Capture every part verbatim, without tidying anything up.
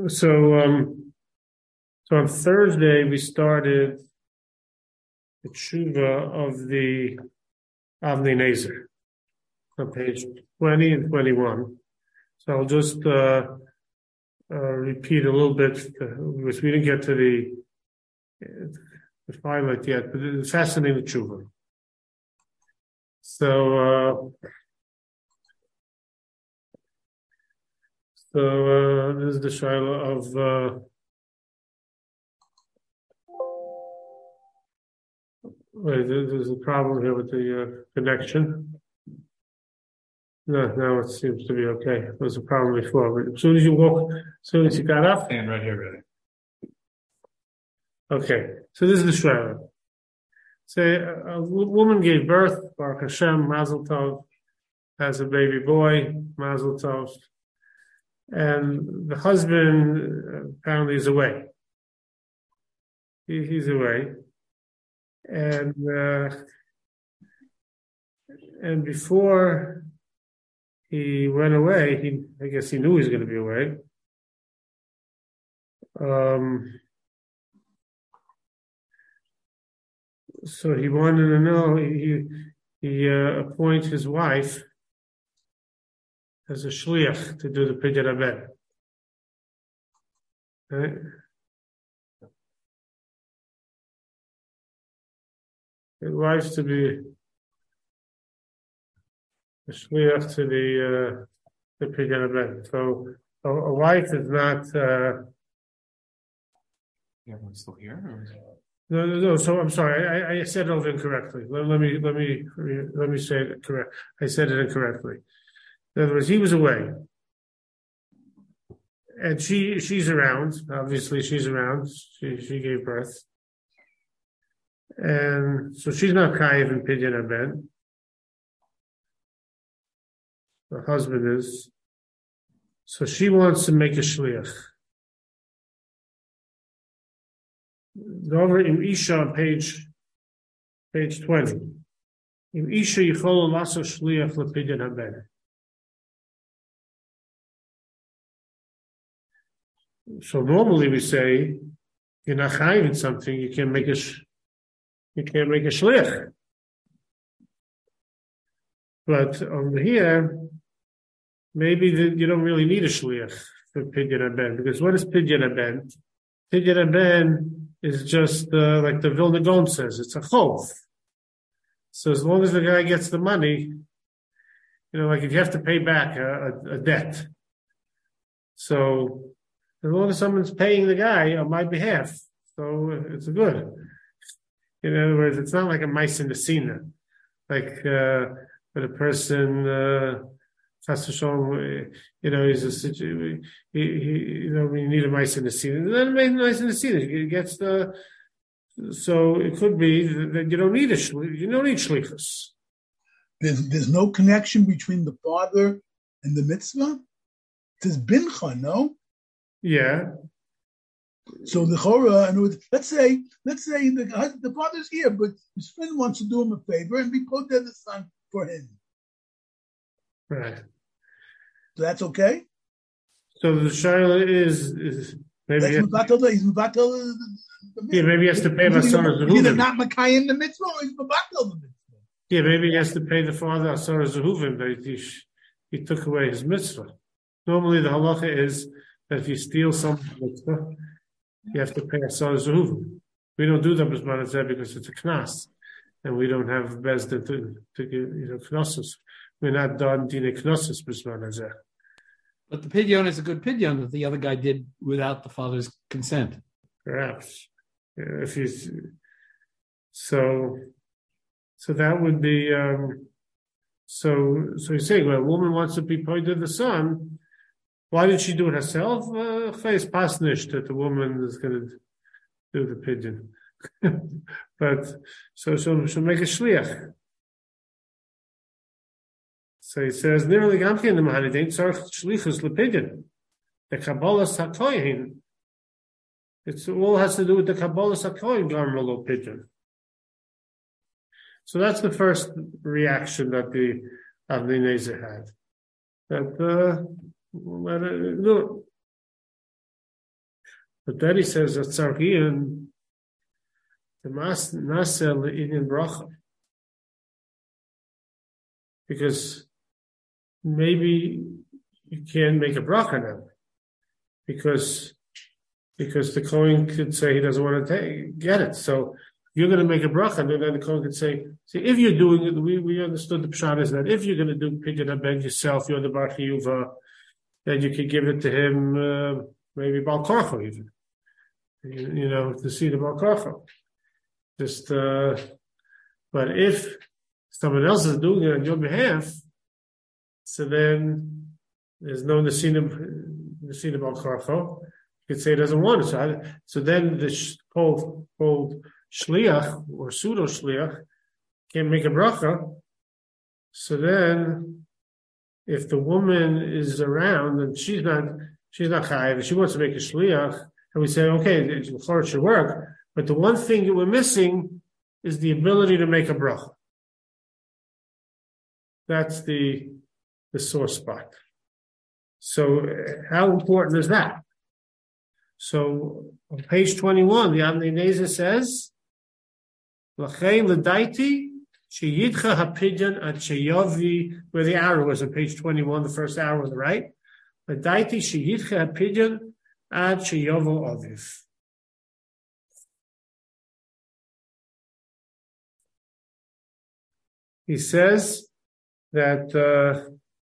So, um, so on Thursday we started the tshuva of the Avnei Nezer on page twenty and twenty-one. So I'll just uh, uh, repeat a little bit uh, because we didn't get to the, uh, the highlight yet, but it's fascinating tshuva. So, uh, so uh, this is the shaila of. Uh, Wait, there's a problem here with the uh, connection. No, now it seems to be okay. There was a problem before. But as soon as you walk, as soon as you got up. Stand right here, ready. Okay, so this is the shayla. Say a, a woman gave birth, Baruch Hashem, Mazel Tov, has a baby boy, Mazel Tov, and the husband apparently is away. He, he's away. And uh, and before he went away, he I guess he knew he was going to be away. Um, so he wanted to know. He he uh, appointed his wife as a shliach to do the pidyon haben. Right? His wife to be a shliach to the uh, the pidyon haben. So a, a wife is not. Uh, Everyone's still here? Or? No, no, no. So I'm sorry. I, I said it over incorrectly. Let, let me let me let me say it correct. I said it incorrectly. In other words, he was away, and she she's around. Obviously, she's around. She she gave birth. And so she's not chayiv in pidyon haben. The husband is. So she wants to make a shliach. Go over in Isha on page page twenty. In Isha yichol laso shliach lepidyon haben. So normally we say you're not chayiv in something, you can make a sh- You can't make a shlich. But over here, maybe the, you don't really need a shlich for pidyon haben. Because what is pidyon haben? Pidyon haben is just uh, like the Vilna Gaon says, it's a chov. So as long as the guy gets the money, you know, like if you have to pay back a, a, a debt. So as long as someone's paying the guy on my behalf, so it's good. In other words, it's not like a mice in the scene, like uh, when a person, uh, you know, he's a he, he, you know, when you need a mice in the scene, then a mice in the scene, he gets the. So it could be that you don't need a you don't need shlichus. There's there's no connection between the father and the mitzvah. There's bincha, no. Yeah. So the chora, and let's say, let's say the the father's here, but his friend wants to do him a favor and be put there the son for him. Right. So that's okay. So the shaila is is maybe he's mevatel. He's mevatel. Yeah, maybe he has to pay Asar Zehuvim. Either not makayim the mitzvah or he's mevatel the mitzvah. Yeah, maybe he has to pay the father Asar Zehuvim, but he he took away his mitzvah. Normally, the halacha is that if you steal something mitzvah, you have to pay Asar Zehuvim. We don't do that because it's a knas, and we don't have bezdin to to give you know knossos. We're not done dine knossos b'zman. But the pidyon is a good pidyon that the other guy did without the father's consent. Perhaps, if you so, so that would be um, so. So you're saying, well, a woman wants to be pointed to the son. Why did she do it herself? Face uh, pasnish that the woman is going to do the pidyon, but so so she'll make a shliach. So he says, "Nearly gamkin the mahanidim tzarich shlichus lepidyon." The kabbalah sakoyin. It's all has to do with the kabbalah sakoyin garmelo pidyon. So that's the first reaction that the Avnei Nezer had. That uh, let it, no, But then he says that Tzarchian, the Mas Nasel in Bracha. Because maybe you can't make a bracha now. Because because the Kohen could say he doesn't want to take, get it. So you're going to make a bracha, and then the Kohen could say, see, if you're doing it, we, we understood the pshat is that if you're going to do Pidyon HaBen yourself, you're the Bar Chiyuva, then you could give it to him, uh, maybe Bal Korcho even. You, you know, to see the Bal Korcho. Just, uh, but if someone else is doing it on your behalf, so then there's no Nesinim, Nesinim Bal Korcho. You could say he doesn't want it. So, I, so then the sh- called, called Shliach or pseudo Shliach can't make a bracha. So then, if the woman is around and she's not, she's not chayiv, she wants to make a Shliach, and we say, okay, it should work. But the one thing that we're missing is the ability to make a bracha. That's the the sore spot. So, how important is that? So on page twenty-one, the Avnei Nezer says, "L'chein l'daiti sheyidcha hapidyon at sheyavi," where the arrow was on page twenty-one, the first arrow on the right. "L'daiti sheyidcha hapidyon at sheyavo aviv." He says that. Uh,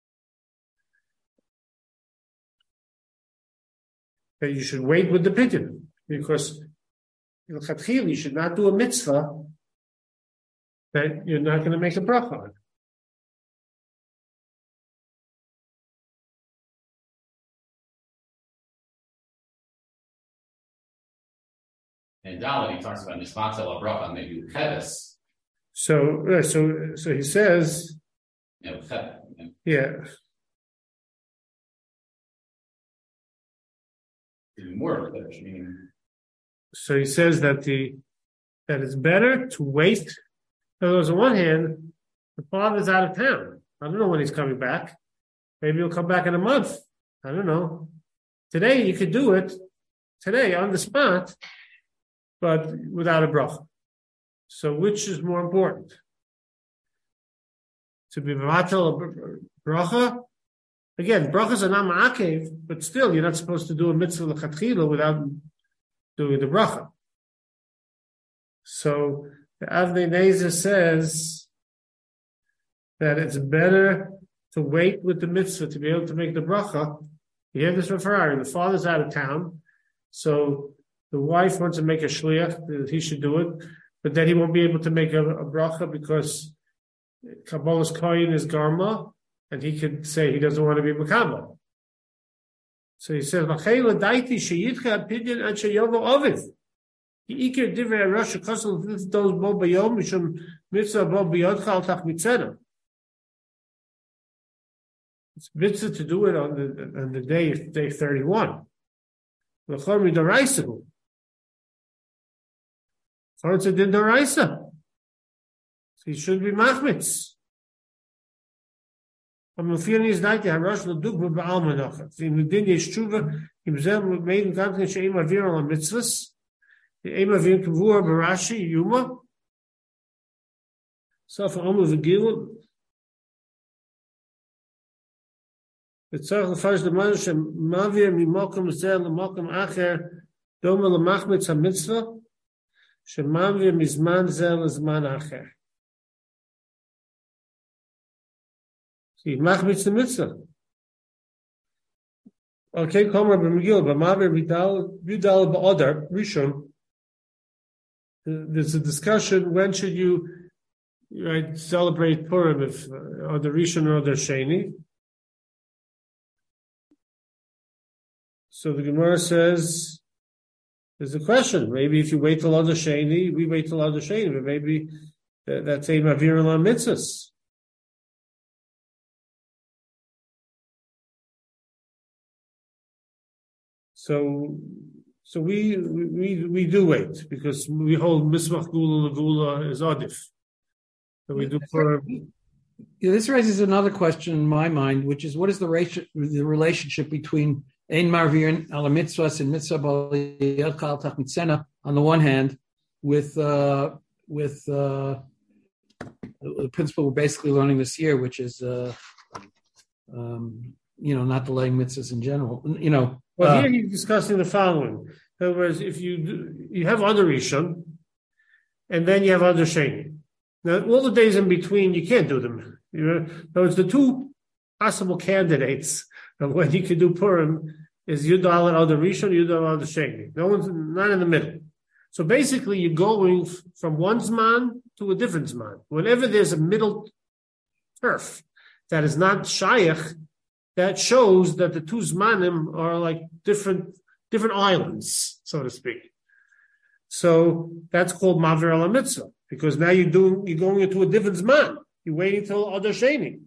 that you should wait with the pidyon, because you should not do a mitzvah that you're not going to make a bracha on. And Dalit, he talks about nismatel bracha, maybe cheves. So, uh, so, so he says, yeah, cheves, yeah. yeah. Even more cheves, meaning. So he says that the that it's better to wait. In other words, on one hand, the father's out of town. I don't know when he's coming back. Maybe he'll come back in a month. I don't know. Today you could do it today on the spot, but without a bracha. So which is more important? To be mevatel a bracha? Again, brachas are not ma'akev, but still you're not supposed to do a mitzvah l'chatchila without doing the bracha. So the Avnei Nezer says that it's better to wait with the mitzvah to be able to make the bracha. You hear this from Ferrari. The father's out of town, so the wife wants to make a shliach that he should do it, but then he won't be able to make a, a bracha because Kabbalah's kohen is garma, and he could say he doesn't want to be makabel. So he says, "L'chein l'daiti sheyidcha pidyon ad sheyovo aviv." Ikir divrei Rosh Hashanah those bo bayom mishum mitzvah bo biyodcha al tach mitzvah. It's mitzvah to do it on the on the day day thirty-one. L'chor midoraisahu. So it's a din doraisa. So he should be machmitz. I'm feeling is not the Harosh Laduk with Baal Menachat. In the din Yeshuva, himself made in Gantin Sheim Avir on mitzvahs. The Eim Avir Kavur Barashi Yuma. So for Omer V'Gil. It's all the first the man Shem Mavir Mimokum Zel Mokum Acher Doma LeMachmitz HaMitzvah Shem Mavir Mizman Zel Zman Acher. See, machmitz the mitzvah. Okay, come Rabbi Megillah, but Ma'aber Vidal Vidal Ba'odar Rishon. There's a discussion. When should you right, celebrate Purim, if uh, or the Rishon or the Sheni? So the Gemara says there's a question. Maybe if you wait till other Sheni, we wait till other Sheni, but maybe uh, that's a Mavir Elam Mitzvahs. So, so we we we do wait because we hold Mismach Gula Lagula is Adif. So we do for. Yeah, this raises another question in my mind, which is what is the ratio, the relationship between Ein marvirin ala mitzvahs and mitzvah b'aliyot kal tach mitzena on the one hand, with uh, with uh, the principle we're basically learning this year, which is uh, um, you know not delaying mitzvahs in general. You know, well, uh, here he's discussing the following. In other words, if you do, you have other Rishon, and then you have other Sheni. Now, all the days in between, you can't do them. You know, in other words, the two possible candidates of when you can do Purim is Yudal and other Rishon, Yudal and other Sheni. No one's not in the middle. So basically, you're going f- from one Zman to a different Zman. Whenever there's a middle turf that is not Shayach, that shows that the two Zmanim are like different different islands, so to speak. So that's called Mavir ala Mitzvah, because now you're doing you're going into a different Zman. You're waiting till other Sheni.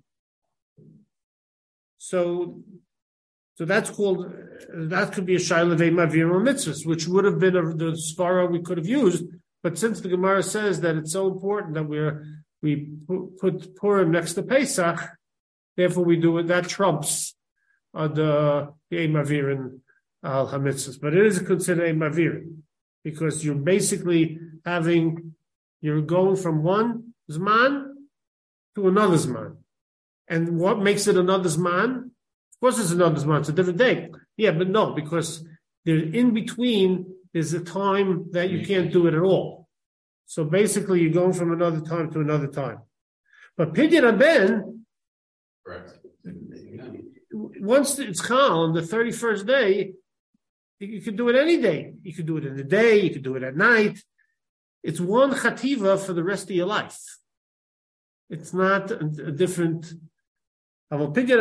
So, so that's called that could be a Shaila Vei Mavir ala Mitzvahs, which would have been a, the svara we could have used. But since the Gemara says that it's so important that we're we put Purim next to Pesach, therefore we do it. That trumps uh, the Ei Mavirin al Hamitzvahs, but it is considered a Mavirin because you're basically having you're going from one Zman to another Zman. And what makes it another Zman? Of course it's another Zman, it's a different day. Yeah, but no, because there in between is a time that you can't do it at all. So basically you're going from another time to another time. But Pidyon Haben, Correct. once it's Chal on the thirty-first day, you could do it any day. You could do it in the day, you could do it at night. It's one chativa for the rest of your life. It's not a, a different. In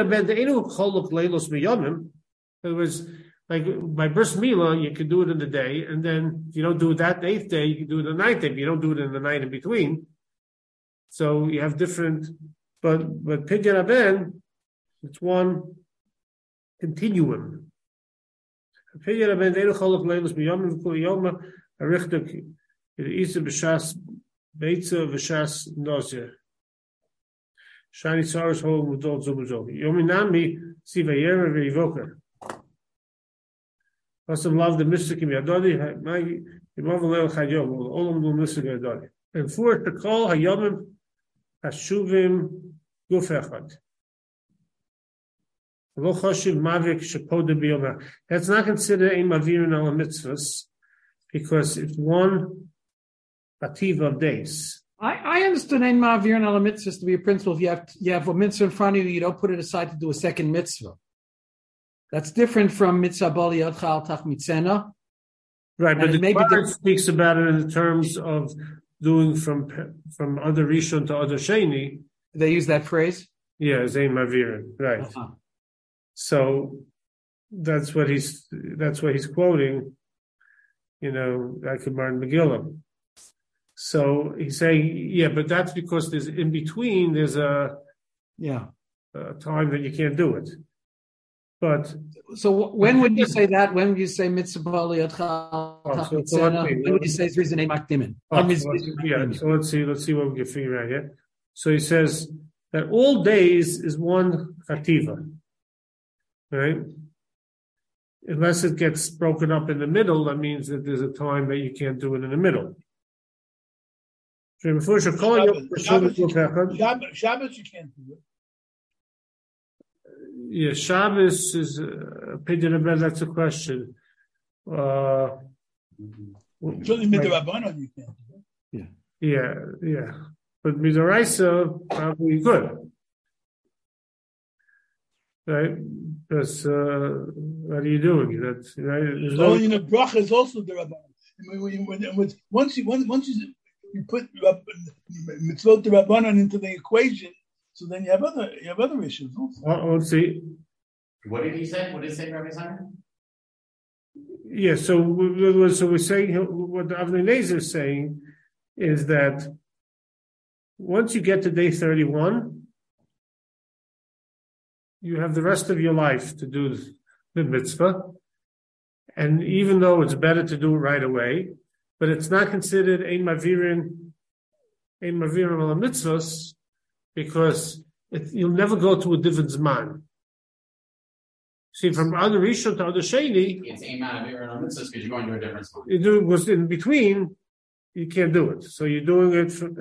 other words, like by bris milah, you could do it in the day, and then if you don't do it that eighth day, you can do it the ninth day, but you don't do it in the night in between. So you have different, but but Pidyon Haben, it's one continuum. Pidyon Haben deinu cholok leilos miyamim v'kol yoma arichtuk isa b'shas beitza v'shas nozir. Shani tzaros ho mudol zubuzol. Yominami sivayera v'yivoker. Must love the mystic in Yadodi. My Yimavalel Chayom. Olam do mystic Yadodi. And for to call Hayomim Hashuvim Guf Echad. Lo Choshiv Mavik Shepoda Biyoma. That's not considered a Mavirin ala Mitzvahs because it's one ativa of days. I, I understood Ein Ma'avirin ala Mitzvahs to be a principle. If you have you have a mitzvah in front of you, you don't put it aside to do a second mitzvah. That's different from mitzvah b'aliyot chal tach mitzena. Right, but And the maybe Gemara the- speaks about it in terms of doing from from other Rishon to other Sheni. They use that phrase. Yeah, Zayn Mavirin, right. Uh-huh. So that's what he's that's what he's quoting, you know, like Gemara in Megillah. So he's saying, yeah, but that's because there's in between there's a, Yeah. a time that you can't do it. But So when would you say that? When would you say mitzvah b'aliyot chal Oh, tach so- so what mitzena? we- When would you say it's reason ein makdimin? oh, so let's, yeah, so let's see, let's see what we can figure out here. So he says that all days is one chativa, right? Unless it gets broken up in the middle, that means that there's a time that you can't do it in the middle. Shabbos, Shabbos, Shabbos, Shabbos you can't do it. Yeah, Shabbos is uh, Pidyon Haben. That's a question. Uh, Certainly midrabanan you can't do it. yeah, yeah, but midoraisa probably good, right? Because uh, what are you doing? That's right. There's So no, in the bracha is also the rabbanon. When, when, when, when, once you once, once you, you put Rab- mitzvot the rabbanon into the equation, so then you have other you have other issues also. oh, let's see. What did he say? What did he say, Rabbi Simon? Yeah, so we- we- so we're saying what the Avnei Nezer is saying is that once you get to day thirty-one, you have the rest of your life to do the mitzvah. And even though it's better to do it right away, but it's not considered ein mavirin, ein mavirin ala mitzvahs, because it, you'll never go to a different zman. See, from other Rishon to other Sheni, It's aim out of here and mitzvahs because you're going to a different spot. you do was in between, you can't do it. So you're doing it for,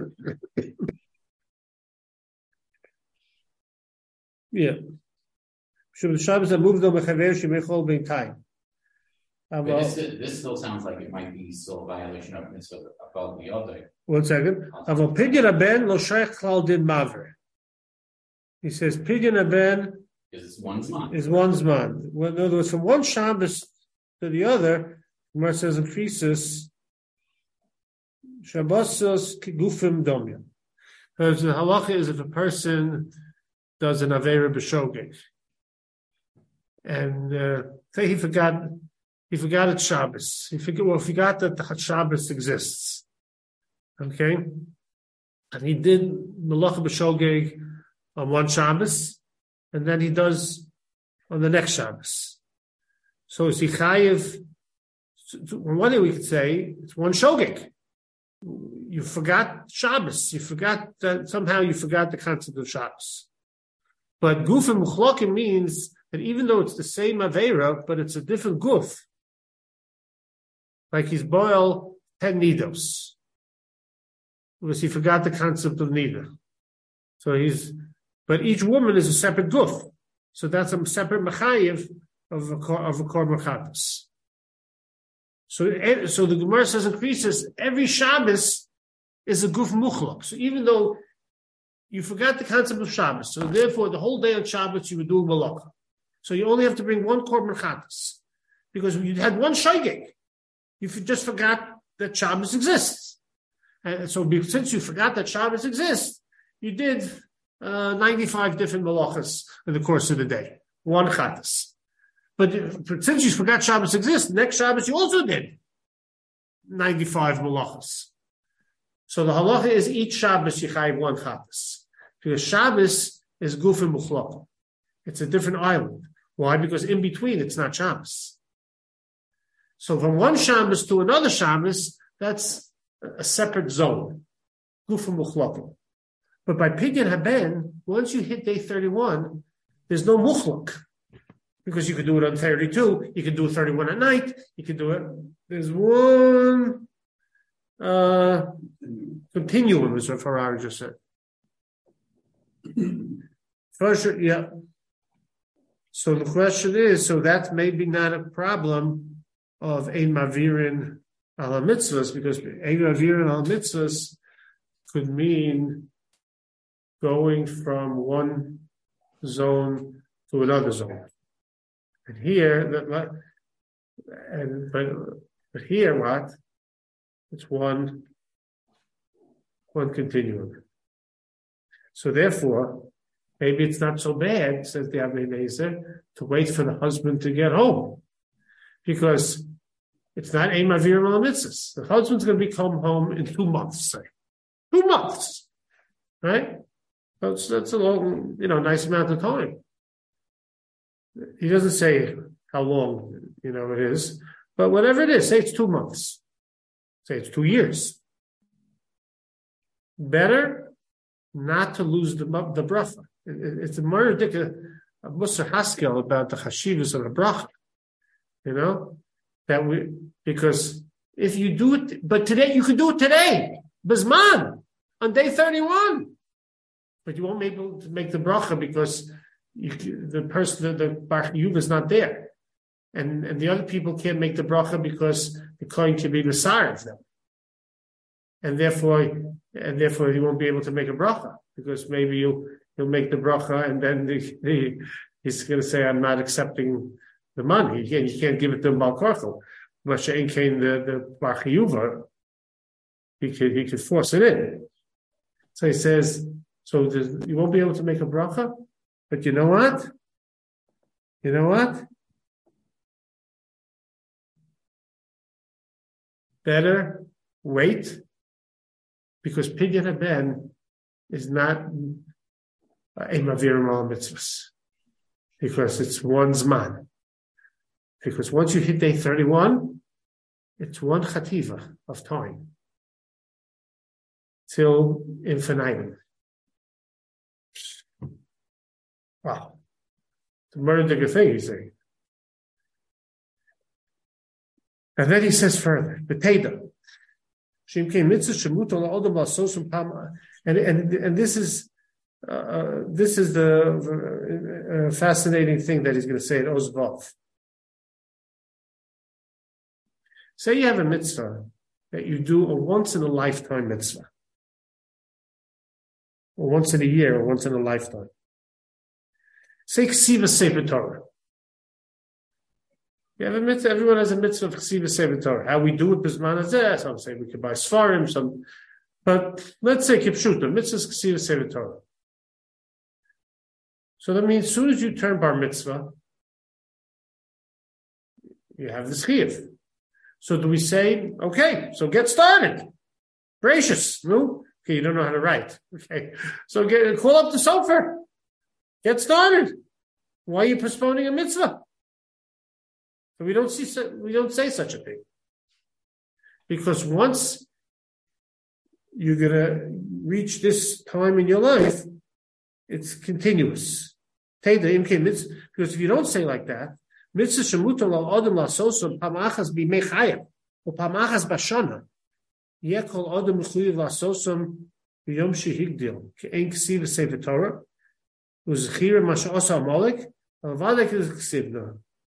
yeah. Shabbos moved on mechaver shemechol bein time. But this, this still sounds like it might be still a violation of mitzvah above the other. One second. Aval pidyon aben lo shaykh klal din maver. He says pidyon aben Because it's one zman. is one zman. Well, in other words, from one Shabbos to the other, Gemara says in Krisis, Shabbosos gufim domya. Because the halacha is if a person does an avera b'shogeg, and uh, say he forgot, he forgot it's Shabbos. He forgot, well, forgot that the Shabbos exists. Okay, and he did melacha b'shogeg on one Shabbos, and then he does on the next Shabbos. So is he chayiv? On one day we could say it's one shogeg. You forgot Shabbos. You forgot that somehow you forgot the concept of Shabbos. But guf and muchlokim means that even though it's the same avera, but it's a different guf. Like he's boiled ten nidos. Because he forgot the concept of nida. So he's, but each woman is a separate guf. So that's a separate mechayiv of a of a korban chatas. So, so the Gemara says in Krisis, every Shabbos is a guf muchlok. So even though you forgot the concept of Shabbos, so therefore the whole day on Shabbos you would do malacha. So you only have to bring one korban chatas because you had one shogeg. You just forgot that Shabbos exists. And so since you forgot that Shabbos exists, you did uh, ninety-five different malachas in the course of the day. One chatas. But, but since you forgot Shabbos exists, next Shabbos you also did ninety-five malachas. So the halacha is each Shabbos you chayiv one chatas. Because Shabbos is guf and muchlok. It's a different island. Why? Because in between it's not Shabbos. So from one Shabbos to another Shabbos, that's a separate zone. Guf and muchlok. But by pidyon haben, once you hit day thirty-one, there's no muchlok. Because you could do it on thirty-two, you could do it thirty-one at night, you could do it. There's one uh, continuum, as Farrar just said. First, yeah. So the question is, so that's maybe not a problem of ein mavirin ala mitzvahs, because ein mavirin ala mitzvahs could mean going from one zone to another zone. And here, that, and but, but here, what? It's one, one continuum. So therefore, maybe it's not so bad, says the Avnei Nezer, to wait for the husband to get home, because it's not ein mavir al mitzvahs. The husband's going to be come home in two months, say, two months, right? That's that's a long, you know, nice amount of time. He doesn't say how long, you know, it is, but whatever it is, say it's two months. Say it's two years. Better not to lose the the bracha. It, it's a murder, a Musar Haskel about the chashivas of the bracha. You know, that we, because if you do it, but today, you can do it today, Bizman, on day thirty-one. But you won't be able to make the bracha because You, the person, the, the Bar Chiyuv is not there, and and the other people can't make the bracha because the kohen can be Messiah of them, and therefore, and therefore he won't be able to make a bracha because maybe you he'll make the bracha and then the, the, he's going to say, "I'm not accepting the money." He can't, you can't give it to Baal Korchel. Mashain came the the Bar Chiyuv, he could he could force it in. So he says, so you won't be able to make a bracha. But you know what? You know what? Better wait, because pidyon haben is not a mavirim al mitzvahs, because it's one zman. Because once you hit day thirty-one, it's one chativa of time till infinitum. Wow, it's a murder thing, he's saying. And then he says further, B'teida. And, and, and this is, uh, this is the uh, fascinating thing that he's going to say at Ozvav. Say you have a mitzvah that you do a once in a lifetime mitzvah, or once in a year, or once in a lifetime. Say Ksiva Sefer Torah. You have a mitzvah, everyone has a mitzvah of Ksiva Sefer Torah. How we do it, Bisman Azeh, some say we could buy Sfarim, some, but let's say Kipshuta, mitzvah is Ksiva Sefer Torah. So that means as soon as you turn bar mitzvah, you have the Chiv. So do we say, okay, so get started. Gracious, no? Okay, you don't know how to write. Okay, so get, call up the sofer. Get started. Why are you postponing a mitzvah? So we don't see, we don't say such a thing. Because once you're going to reach this time in your life, it's continuous. Because if you don't say like that, mitzvah shemutar la'adam la'sosom pamachas b'meichayev or pamachas b'shana yekol adam mechuyev la'sosom b'yom shehigdil ke'en ksiv sefer Torah u'zechira masha osa amalek alvadek is ksivna.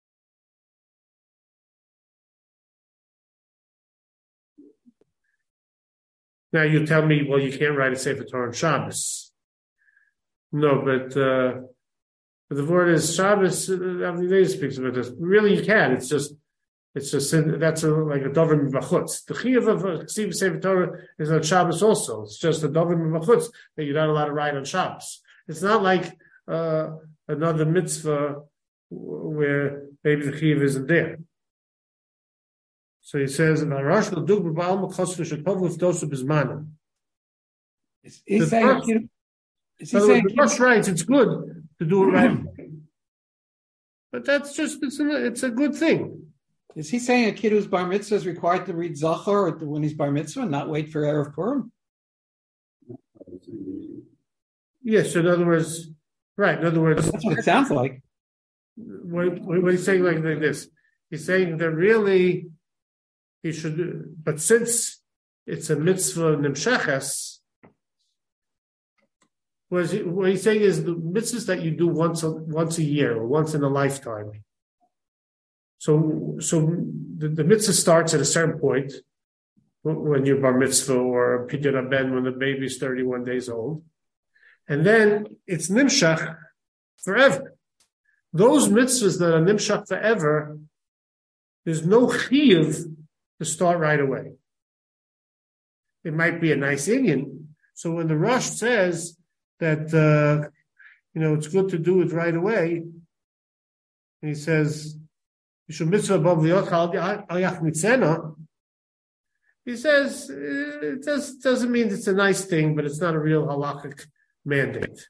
Now you tell me, well, you can't write a sefer Torah on Shabbos. No, but uh, But the word is Shabbos. Avnei speaks about this. Really, you can. It's just, it's just that's a, like a davar mivachutz. The chiyuv of Ksiv Sefer Torah is on Shabbos also. It's just a davar mivachutz that you're not allowed to write on Shabbos. It's not like uh, another mitzvah where maybe the chiyuv isn't there. So he says, "V'arash l'dug b'ba'al mechosru shetov l'fdosu b'zmanim." Is he saying? Is he so saying? The Rosh writes it's good to do it right, but that's just it's a, it's a good thing. Is he saying a kid who's bar mitzvah is required to read Zachar when he's bar mitzvah and not wait for Erev Purim? Yes, in other words, right. In other words, that's what it sounds like. What, what he's saying like this, he's saying that really he should, but since it's a mitzvah nimshachas, what, he, what he's saying is the mitzvahs that you do once a, once a year or once in a lifetime. So, so the, the mitzvah starts at a certain point when you're bar mitzvah or pidyon haben when the baby is thirty-one days old, and then it's nimshach forever. Those mitzvahs that are nimshach forever, there's no chiyuv to start right away. It might be a nice Indian. So when the Rosh says that, uh, you know, it's good to do it right away, he says, he says, it does, doesn't mean it's a nice thing, but it's not a real halakhic mandate.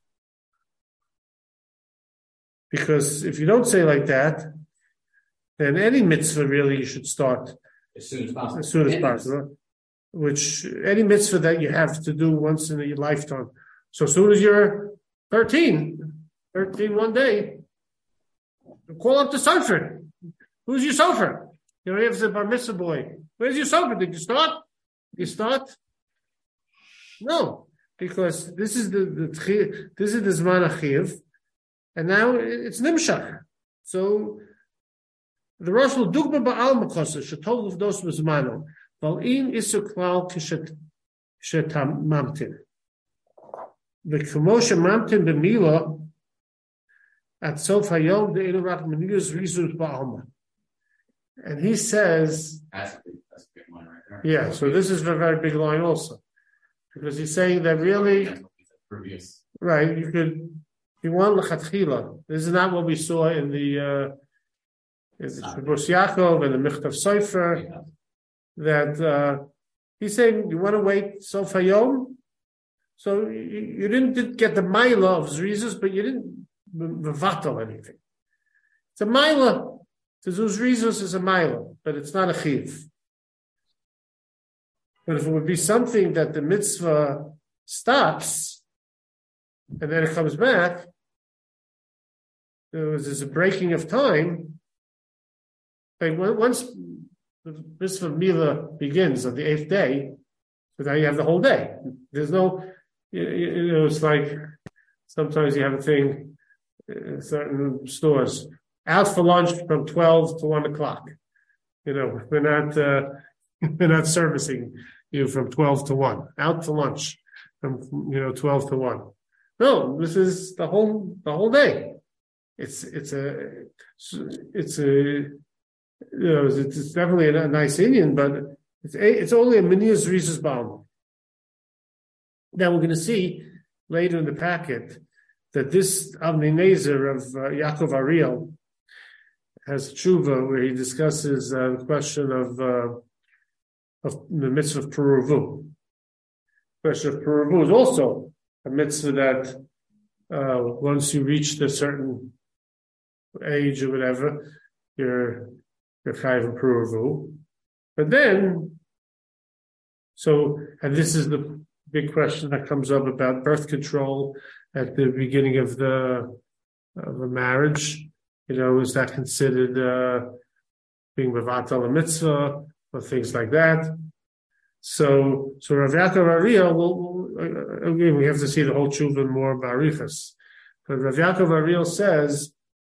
Because if you don't say like that, then any mitzvah really you should start as soon as possible. As soon as possible. Which any mitzvah that you have to do once in a lifetime. So as soon as you're thirteen, thirteen one day, call up the sofer. Who's your sofer? You know, have the bar mitzvah boy. Where's your sofer? Did you start? Did you start? No, because this is the, the this is the zman achiv, and now it's nimshach. So the Rosh will dugma ba'al makosa shetol uvdos b'zmano val'in isu klal kishet shetam mamtin. The k'moshe mamtin b'mila at sof hayom de'elu rak meniyus rizut ba'alma. And he says, that's a, big, that's a big line right there. Yeah, so this is a very big line also. Because he's saying that really, previous. Right, you could, you want l'chatchila. This is not what we saw in the, uh, in the Shabbos Yaakov and the Michtav Sofer, yeah. that, uh, he's saying, you want to wait Sof Hayom? So you, you didn't, didn't get the Maila of Zrizos, but you didn't mevatel anything. It's a Maila. The Zrizos is a Maila, but it's not a Chiv. But if it would be something that the mitzvah stops and then it comes back, there was there's a breaking of time. Like once the mitzvah Mila begins on the eighth day, so now you have the whole day. There's no, you, you know, it's like sometimes you have a thing in certain stores, out for lunch from twelve to one o'clock. You know, we're not, uh, we're not servicing you from twelve to one. Out to lunch from, you know, twelve to one. No, this is the whole, the whole day. It's, it's a, it's a, you know, it's, it's definitely a, a nice Indian, but it's a, it's only a Minias Rizus Baum. Now we're going to see later in the packet that this Avnei Nezer of uh, Yaakov Ariel has tshuva where he discusses uh, the question of uh, of the mitzvah of Peruvu. The question of Peruvu is also a mitzvah that uh, once you reach a certain age or whatever, you're you're chayav of Peruvu. But then, so and this is the big question that comes up about birth control at the beginning of the of a marriage. You know, is that considered uh, being mevatel a mitzvah or things like that? So, so Rav Yaakov Ariel, well, again, we have to see the whole tshuva more barichas. But Rav Yaakov Ariel says,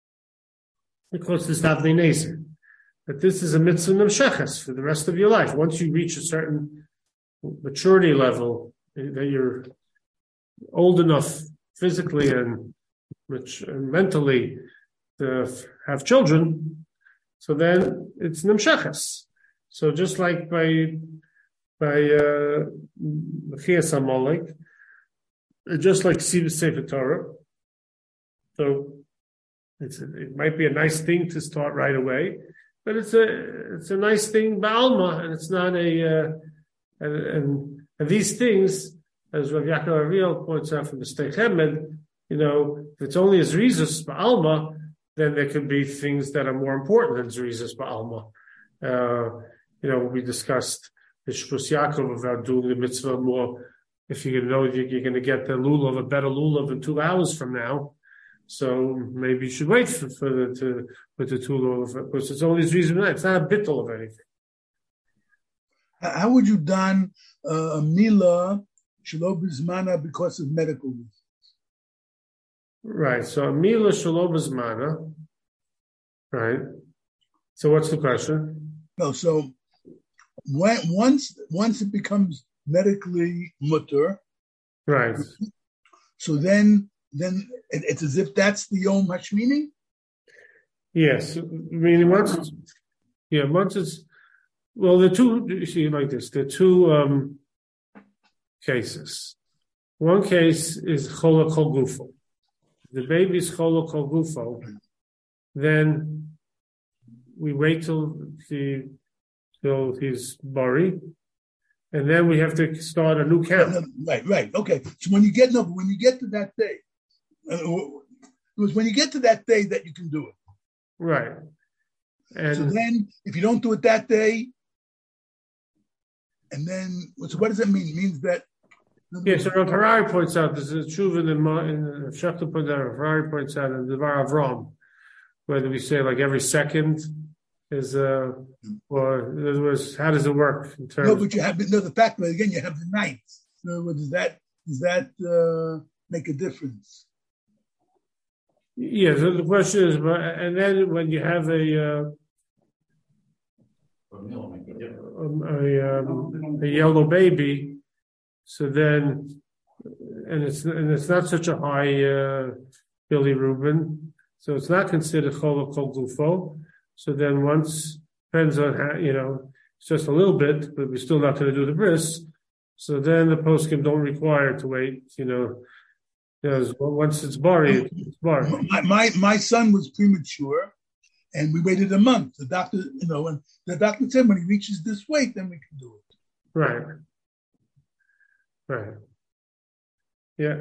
because this Avnei Nezer, that this is a mitzvah nemsheches for the rest of your life. Once you reach a certain maturity level, that you're old enough physically and, and mentally to have children, so then it's nemsheches. So just like by by Mechias Amalek, just like Sivas Sefer Torah, so it's a, it might be a nice thing to start right away, but it's a it's a nice thing ba'alma, and it's not a uh, and, and and these things, as Rav Yaakov Ariel points out from the Shtei Chemed, you know, if it's only as Zrizus ba'alma, then there could be things that are more important than Zrizus ba'alma. Uh, you know, we discussed the Shvus Yaakov about doing the mitzvah more. If you know you're, you're going to get the lulav, a better lulav in two hours from now, so maybe you should wait for, for the to with the two lulav, because it's only Zrizus. It's not a bittul of anything. How would you done uh, a mila shelo b'zmana because of medical reasons? Right. So a mila shelo b'zmana. Right. So what's the question? No. So when once once it becomes medically mutter, right. So then then it, it's as if that's the Yom Hashmini. Yes. I mean, once it's, yeah, once it's. Well, the two, you see, like this, the two um, cases. One case is chola kol gufo. The baby is chola kol gufo. Then we wait till he till he's bari, and then we have to start a new count. Right, right, okay. So when you get no, when you get to that day, uh, it was when you get to that day that you can do it. Right. And so then, if you don't do it that day. And then, so what does it mean? It means that. Yeah, so Rav Harari points out, there's a tshuva in the Shechta points out, Rav Harari points out in the Devar Avram, whether we say like every second is, uh, or in other words, how does it work in terms? No, but you have, no, the fact that again, you have the nights. In other words, does that, does that uh, make a difference? Yeah, so the question is, and then when you have a, uh, Um, a, um, a yellow baby, so then, and it's and it's not such a high uh, Billy Reuben, so it's not considered chola kol gufo. So then, once depends on how, you know, it's just a little bit, but we're still not going to do the bris. So then the poskim don't require to wait, you know, because once it's bari, it's bari. My, my my son was premature. And we waited a month. The doctor, you know, and the doctor said when he reaches this weight, then we can do it. Right. Right. Yeah.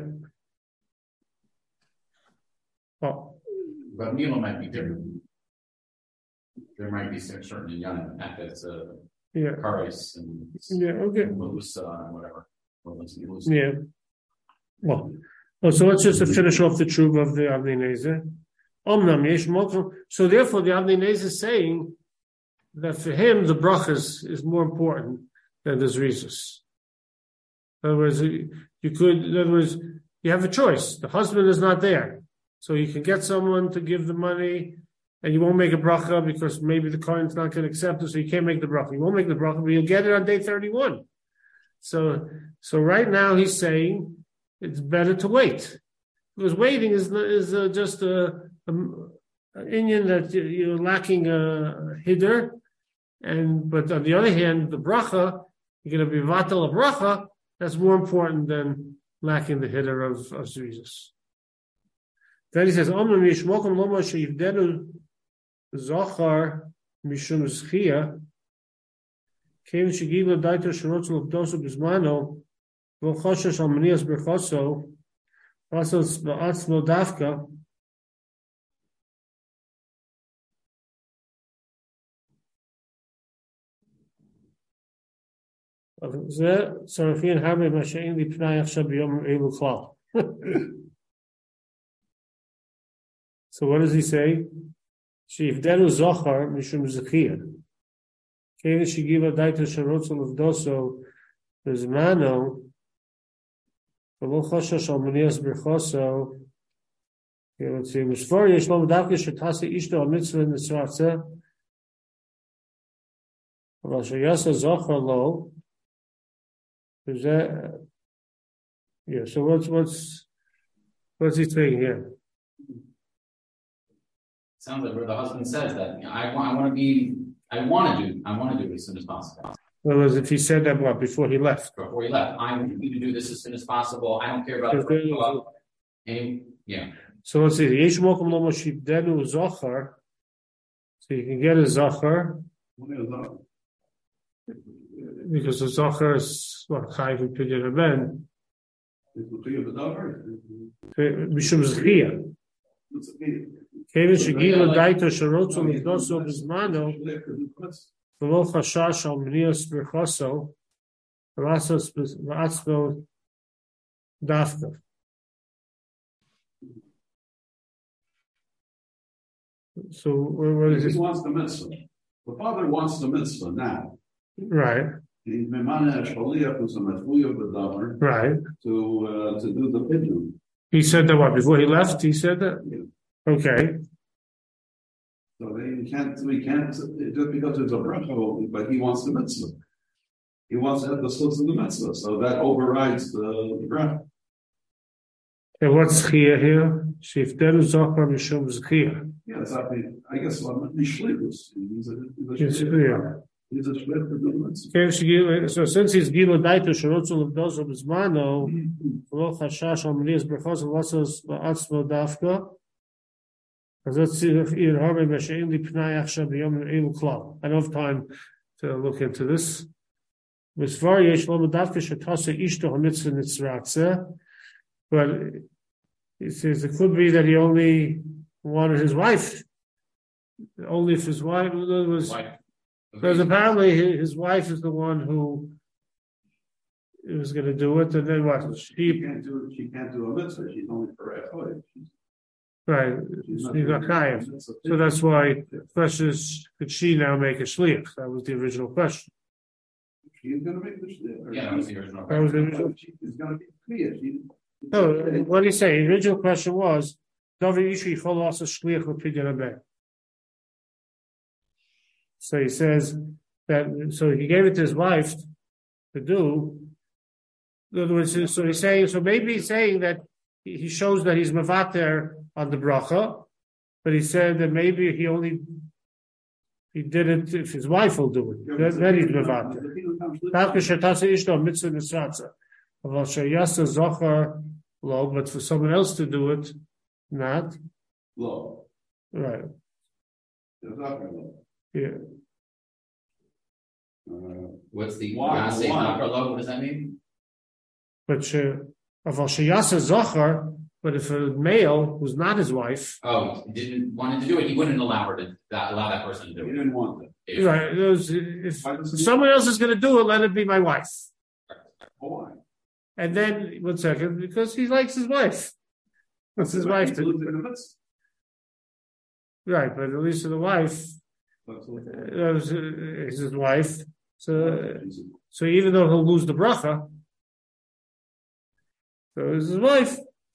Oh. But Mila might be different. There might be some certain young that it's a yeah. Karis and yeah, okay. Melissa and whatever. Yeah. Well, oh, so let's just finish off the truth of the Avnei Nezer. So therefore, the Avnei Nezer is saying that for him the bracha is, is more important than the zrizus. In other words, you could, in other words, you have a choice. The husband is not there. So you can get someone to give the money and you won't make a bracha because maybe the Kohen's not going to accept it, so you can't make the bracha. You won't make the bracha, but you'll get it on day thirty-one. So, so right now he's saying it's better to wait. Because waiting is, is uh, just a, a, an Indian that you're lacking a hiddur. And, but on the other hand, the bracha, you're going to be vatal a bracha, that's more important than lacking the hiddur of, of Jesus. Then he says, Omrim yishmokum loma sheivdenu zachar mishum zchia kein shegila daito sherotzu l'vdosu b'zmano v'lo choshesh al manias berchoso vasos ba'atzmo dafka זה צרפין הרבה מה שאין לי פנאי עכשיו ביום אלו כלל. So what does he say? שיבדלו זוכר משום זכייה. כן שגיבה דייתו שרוצו לבדוסו בזמנו ולא חושש על מניאס ברכוסו. let's see, מספור יש לו דווקא שתעשה אשתו המצווה נצרצה אבל שיעשה זוכר לו is that, yeah, so what's, what's, what's he saying here? Sounds like where the husband says that, you know, I want, I want to be, I want to do, I want to do it as soon as possible. Well, as if he said that what, before he left? Before he left, I need to do this as soon as possible. I don't care about the and, yeah. So let's see, Yesh Mokum Lomo Shibdenu Zochar. So you can get a Zochar. Because the Zochar is what Chayv and Pidyon Haben. Mishum Zchia. Kevin Shigila Daito Sharotzo Migdoso Bizmano V'lo Chashash Al Mnios Berchoso Rasos V'atzmo Dafka. So what is he it? wants the mitzvah. The father wants the mitzvah now. Right. He's memana shaliach who's a matfuya b'davar. Right. To uh, to do the pidyon. He said that what before he left. He said that. Yeah. Okay. So they can't. We can't just because it's a bracha, but he wants the mitzvah. He wants to have the sluts of the mitzvah, so that overrides the, the bracha. And what's zchia here? Shifteru zochar mishum zchia. Yeah, it's I mean, I guess well, he's shlichus. He's a he's a shlichus. He's a shlichus for the mitzvah. So since he's gilo daito sherotzu l'vdoso b'zmano, v'lo chashash al menias berchos v'lasos ba'atzmo dafka. As let's see if in harbe b'shein li pnai achshav b'yom elu klal. I don't have time to look into this. Misvar yesh lo dafka shetase ishto hamitzvah nitzratze. But it says it could be that he only wanted his wife. Only if his wife was. Because apparently his wife is the one who was going to do it, and then what? She, she can't do it. She can't do a mitzvah. She's only for a right. She's not chayav. So that's why the question is, could she now make a shliach? That was the original question. She's going to make the shliach. Yeah, that was the original question. That was the original. She's going to be clear. She, no, what do you say? The original question was, Davi Ishi follow us a shliach with pidyon abed. So he says that, so he gave it to his wife to do. In other words, so he's saying, so maybe he's saying that he shows that he's mevater on the bracha, but he said that maybe he only, he did it if his wife will do it. Then, then he's mevater. But for someone else to do it, not. Law. Right. Yeah. Uh, What's the why? Yaseh Zachar Lo? What does that mean? But aval sheyaseh zachar, but if a male who's not his wife, oh, he didn't wanted to do it, he wouldn't allow her to that, allow that person to do he it. didn't want it. If, right? If, if, if someone else is going to do it, let it be my wife. Why? And then one second, because he likes his wife. That's his wife. To, right, but at least to the wife. uh, is his wife. So, so even though he'll lose the bracha, so is his wife.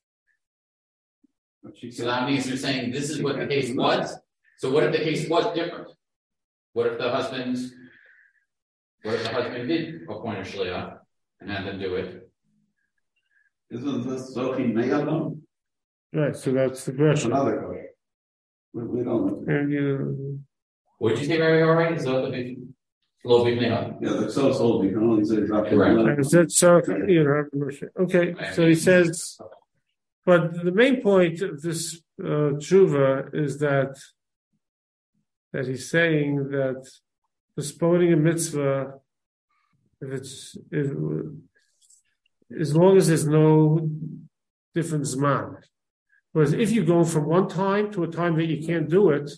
So that means you're saying this is what the case was. So what if the case was different? What if the husband, what if the husband did appoint a shliach and have them do it? Isn't this Zochi Me'adam? Right, so that's the question. Another question. We, we don't know. And you, What did you say, Mary? All right, so the big, low big name. Yeah, the Xos hold, you can only say Zochi Correct. Me'adam. is that so? You know, okay, so he says, but the main point of this uh, tshuva is that that he's saying that postponing a mitzvah, if it's if, as long as there's no different zman. Whereas if you go from one time to a time that you can't do it,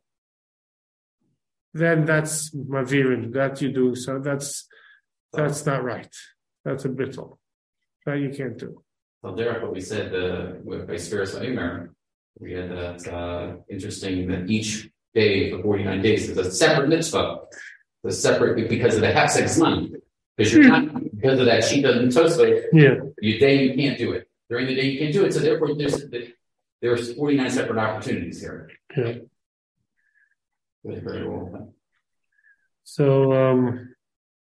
then that's mavirin, that you do. So that's that's not right. That's a bittul. That you can't do. Well, Derek, what we said uh, with by Spiros Omer, we had that uh, interesting that each day for forty-nine days is a separate mitzvah. It's separate because of the hafsek zman. Because you're not because of that shita and tosfos. Yeah. Your day you can't do it. During the day you can't do it. So therefore there's there's forty-nine separate opportunities here. Yeah. Very, very well done. So um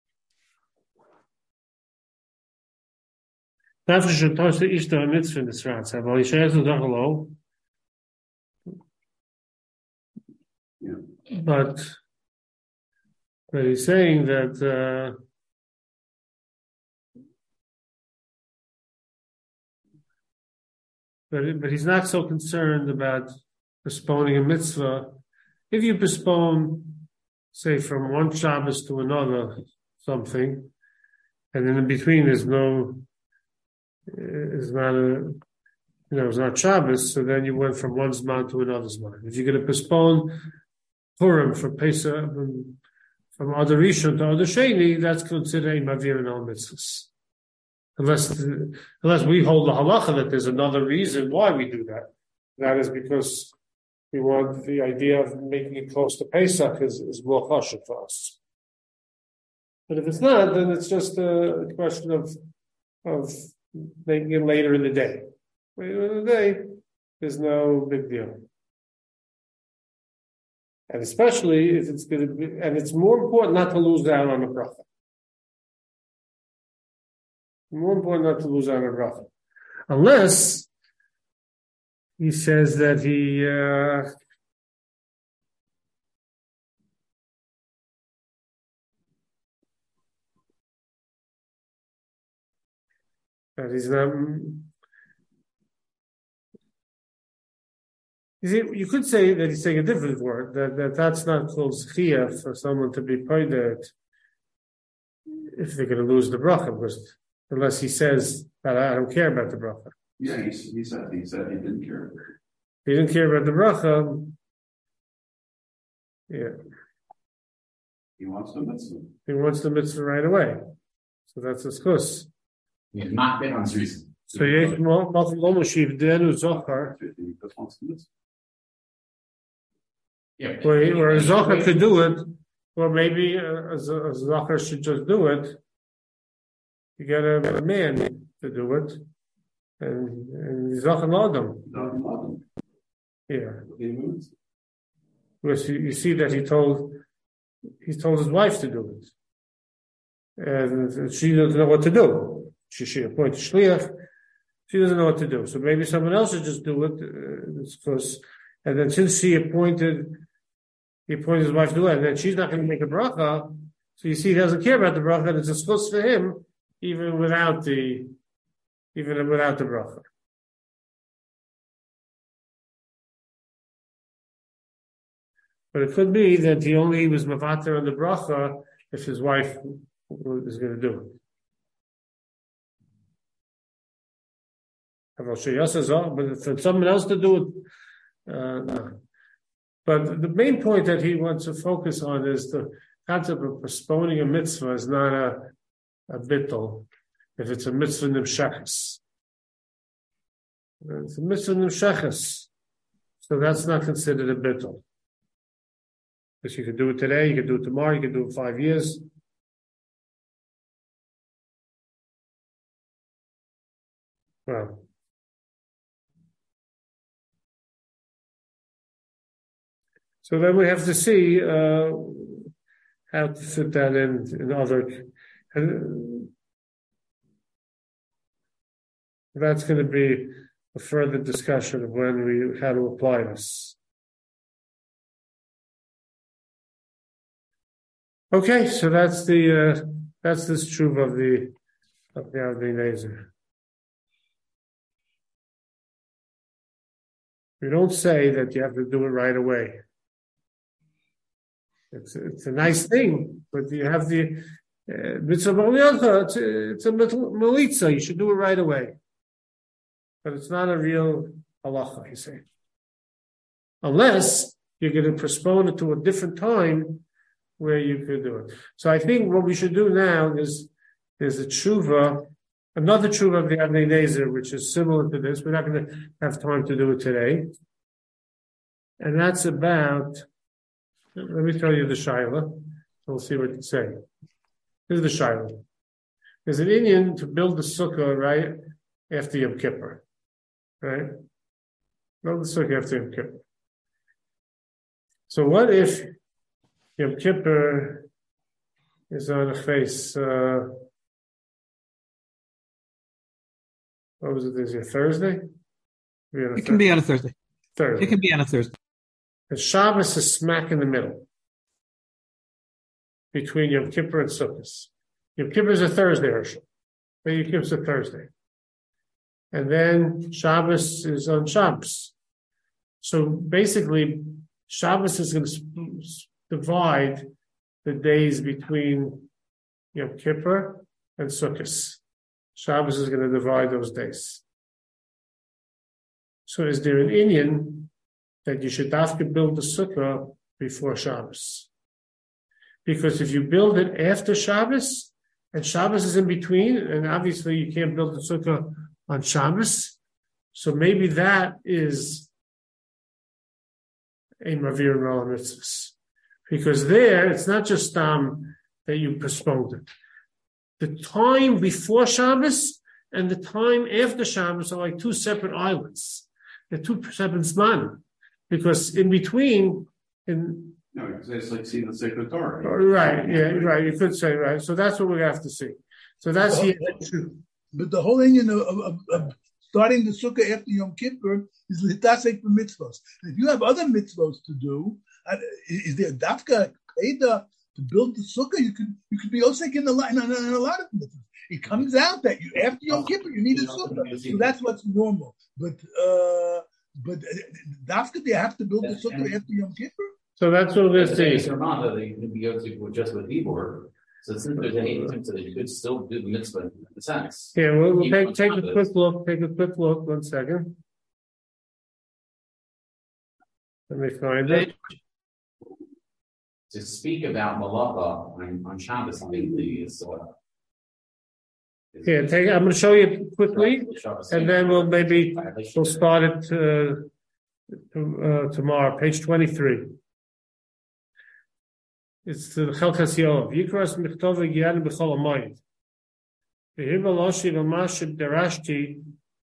dafür schon tausche ich da mitzvah in das Rat, aber ich weiß doch hello. But, but he's saying that uh, but, but he's not so concerned about postponing a mitzvah. If you postpone, say, from one Shabbos to another something, and then in between there's no, is not a, you know, it's not Shabbos, so then you went from one Zman to another Zman. If you're going to postpone Purim from Pesach, from, from Adar Rishon to Adar Sheni, that's considered a Mavir and Al Mitzvahs. Unless, unless we hold the halacha that there's another reason why we do that. That is because we want the idea of making it close to Pesach is, is more chashuv for us. But if it's not, then it's just a question of, of making it later in the day. Later in the day, there's no big deal. And especially if it's going to be, and it's more important not to lose out on a bracha. More important not to lose out on a bracha. Unless he says that he, uh, that he's not, you see, you could say that he's saying a different word, that, that that's not called zchiyah for someone to be paid if they're going to lose the bracha, because unless he says that I don't care about the bracha. Yeah, he, he said he said he didn't care. He didn't care about the bracha. Yeah. He wants the mitzvah. He wants the mitzvah right away. So that's his chus. He's not been on his reason. So Yesh Malchim Lo Moshiv Denu Zochar. He just wants the mitzvah. Yeah. Or, or a Zochar could do it, or maybe a, a, a Zochar should just do it. You get a, a man to do it, and and Zochar Lodom. Not love him. Yeah. He moves. Because you, you see that he told he told his wife to do it, and she doesn't know what to do. She she appointed shliach. She doesn't know what to do. So maybe someone else should just do it. Uh, because, and then since she appointed, he appointed his wife to do it, and then she's not going to make a bracha. So you see, he doesn't care about the bracha. And it's a schus for him, even without the, even without the bracha. But it could be that he only was mavater on the bracha if his wife is going to do it. But for someone else to do it, uh, no. But the main point that he wants to focus on is the concept of postponing a mitzvah is not a, a bittul. If it's a mitzvah nimshachas, it's a mitzvah nimshachas, so that's not considered a bittul. Because you could do it today, you could do it tomorrow, you could do it five years. Well. So then we have to see uh, how to fit that in in other. And that's going to be a further discussion of when we how to apply this. Okay, so that's the uh, that's this truth of the of the Avnei Nezer. We don't say that you have to do it right away. It's it's a nice thing, but you have the mitzvah b'liyacha. It's a, it's a melitza. You should do it right away, but it's not a real halacha. You say, unless you're going to postpone it to a different time where you could do it. So I think what we should do now is is a tshuva, another tshuva of the Avnei Nezer, which is similar to this. We're not going to have time to do it today, and that's about. Let me tell you the shaila. We'll see what it say. This is the shaila. There's an Indian to build the sukkah right after Yom Kippur, right? Build the sukkah after Yom Kippur. So what if Yom Kippur is on a face? Uh, what was it? Is it Thursday? It th- can be on a Thursday. Thursday. It can be on a Thursday. The Shabbos is smack in the middle between Yom Kippur and Sukkot. Yom Kippur is a Thursday, Herschel. But Yom Kippur is a Thursday. And then Shabbos is on Shabbos. So basically, Shabbos is going to divide the days between Yom Kippur and Sukkot. Shabbos is going to divide those days. So is there an Indian that you should have to build the sukkah before Shabbos? Because if you build it after Shabbos, and Shabbos is in between, and obviously you can't build the sukkah on Shabbos, so maybe that is a Mavir Rola Mitzvahs. Because there, it's not just um, that you postponed it. The time before Shabbos and the time after Shabbos are like two separate islands. They're two separate zman. Because in between, in no, it's like seeing the sacred Torah. Right, yeah, right. You could say right. So that's what we have to see. So that's but, the but the whole thing of, of, of starting the sukkah after Yom Kippur is litasek for mitzvahs. If you have other mitzvahs to do, is there dafka keda to build the sukkah? You could you could be osek in a lot in a, in a lot of mitzvahs. It comes out that you after Yom Kippur you need a sukkah, so that's what's normal. But uh, but dafka they have to build the sukkah after Yom Kippur. So that's what we're saying. It's Ramada that you can be able to just with Dibor. So since there's any attempt that you could still do the mitzvah in the sense. Yeah, we'll, we'll take take a quick look. Take a quick look. One second. Let me find it. To speak about Malacha on, on Shabbos, I think is uh, Yeah, take. I'm going to show you quickly, and then we'll maybe we'll start it uh, uh, tomorrow. Page twenty-three. It's the Chelkas Yov. Yikras Michtov Giyan B'chol Hamayim. V'hibal Oshi V'mashib Derashti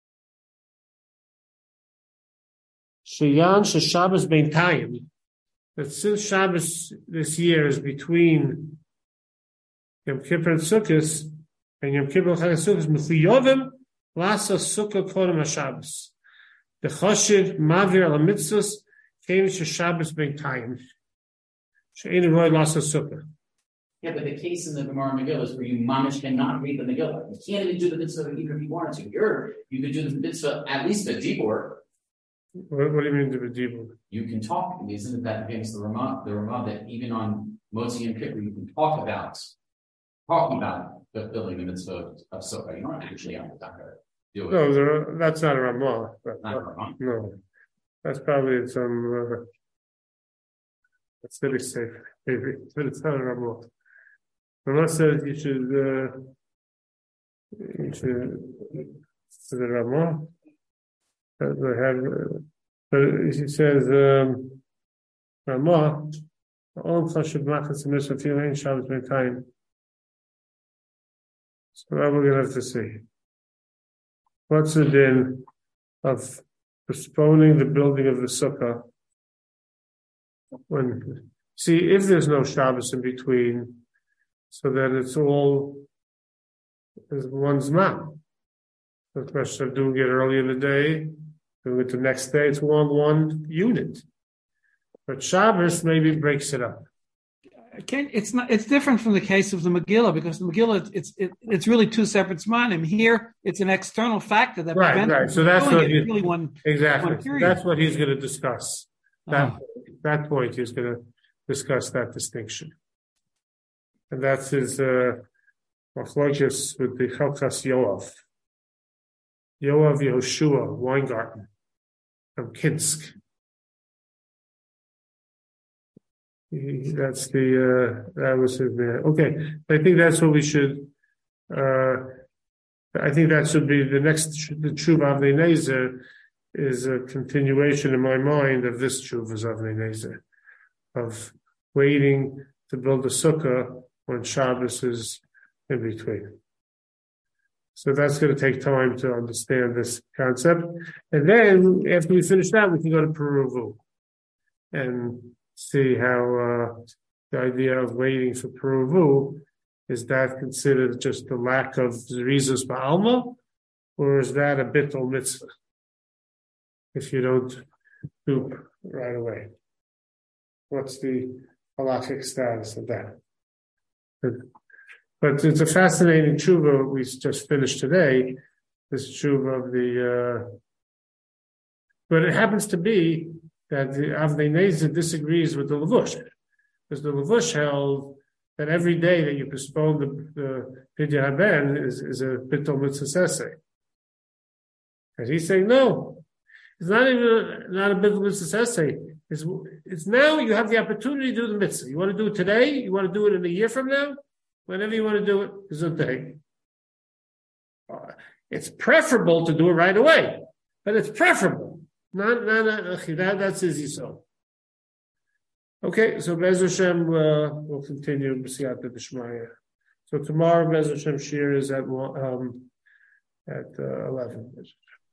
Sheyan Sheshabbos Bein Tayim. That since Shabbos this year is between Yom Kippur and Sukkot, and Yom Kippur and Sukkot, Mechuyovim Lasa Sukkah Kodem HaShabbos. The Choshev Mavir Al HaMitzvos Kein Sheshabbos Bein Tayim. Yeah, but the case in the Gemara Megillah is where you mamish cannot read the Megillah. You can't even do the mitzvah even if you wanted to. You're, you could do the mitzvah at least the Dibor. What, what do you mean the Dibor? You can talk. Isn't that famous the Ramah? The Ramah that even on Motzi and Kippur you can talk about talking about fulfilling the mitzvah of Sukkah. You don't actually have to do it. No, there, that's not a Ramah. Not a Ramah. No, that's probably some. Uh, That's very safe, maybe, but it's not a Ramah. Ramah says you should, uh, you should, for the Ramah, uh, they have, uh, but she says, um, Ramah, All chashuv machas mitzvah tefillah ein Shabbos b'tayim. So now we're going to have to see. What's the din of postponing the building of the sukkah when, see, if there's no Shabbos in between, so then it's all is one zman. The question of doing it early in the day, doing it the next day, it's all one unit. But Shabbos maybe breaks it up. Ken, it's not. It's different from the case of the Megillah, because the Megillah, it's it, it's really two separate zmanim. Here, it's an external factor that right, prevents right. So that's what it. Really one exactly. One period. That's what he's going to discuss. That Oh. that point he's going to discuss that distinction, and that's his uh, machlokes with the Chalkas Yoav, Yoav Yehoshua Weingarten from Kinsk. He, that's the uh, that was his name. Okay, I think that's what we should. Uh, I think that should be the next. The Tshuva Avnei Nezer is a continuation in my mind of this Tshuva Avnei Nezer, of waiting to build a sukkah when Shabbos is in between. So that's going to take time to understand this concept, and then after we finish that, we can go to Peruvu and see how uh, the idea of waiting for Peruvu, is that considered just the lack of Zerizus Ba'alma, or is that a bittul mitzvah if you don't do right away? What's the halachic status of that? But, but it's a fascinating tshuva we just finished today, this tshuva of the, uh, but it happens to be that the Avnei Nezer disagrees with the Levush, because the Levush held that every day that you postpone the, the Pidya Haben is, is a bittul mitzvah seseh. And he's saying, no, it's not even a, not a bittul mitzvah seseh. It's, it's now you have the opportunity to do the mitzvah. You want to do it today? You want to do it in a year from now? Whenever you want to do it, is a day. Uh, it's preferable to do it right away, but it's preferable. Not, not, not that, that's easy. So, okay. So Be'ez Hashem, uh, we'll continue B'siyata D'Shmaya. So tomorrow, Be'ez Hashem, Shir is at um, at uh, eleven.